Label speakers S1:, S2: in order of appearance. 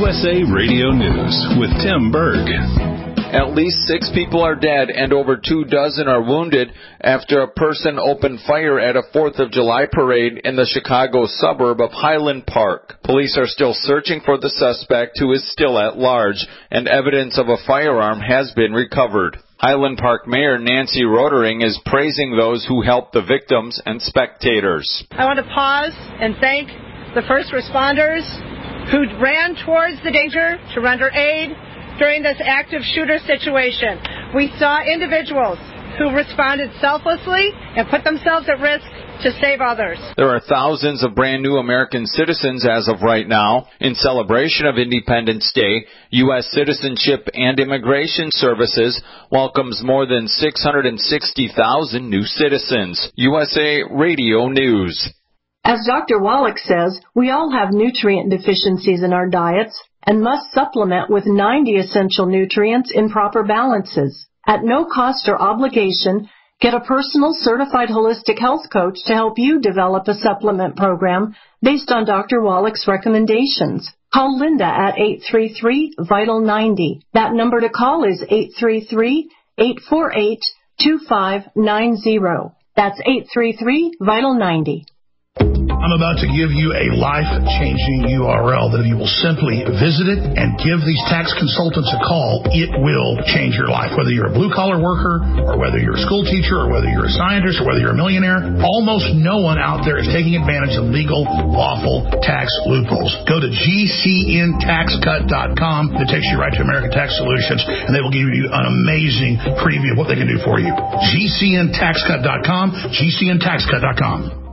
S1: USA Radio News with Tim Berg.
S2: At least 6 people are dead and over 24 are wounded after a person opened fire at a 4th of July parade in the Chicago suburb of Highland Park. Police are still searching for the suspect, who is still at large, and evidence of a firearm has been recovered. Highland Park Mayor Nancy Rotering is praising those who helped the victims and spectators.
S3: I want to pause and thank the first responders who ran towards the danger to render aid during this active shooter situation. We saw individuals who responded selflessly and put themselves at risk to save others.
S2: There are thousands of brand new American citizens as of right now. In celebration of Independence Day, U.S. Citizenship and Immigration Services welcomes more than 660,000 new citizens. USA Radio News.
S4: As Dr. Wallach says, we all have nutrient deficiencies in our diets and must supplement with 90 essential nutrients in proper balances. At no cost or obligation, get a personal certified holistic health coach to help you develop a supplement program based on Dr. Wallach's recommendations. Call Linda at 833-VITAL-90. That number to call is 833-848-2590. That's 833-VITAL-90.
S5: I'm about to give you a life-changing URL that if you will simply visit it and give these tax consultants a call, it will change your life. Whether you're a blue-collar worker or whether you're a school teacher or whether you're a scientist or whether you're a millionaire, almost no one out there is taking advantage of legal, lawful tax loopholes. Go to GCNTaxCut.com. It takes you right to American Tax Solutions, and they will give you an amazing preview of what they can do for you. GCNTaxCut.com, GCNTaxCut.com.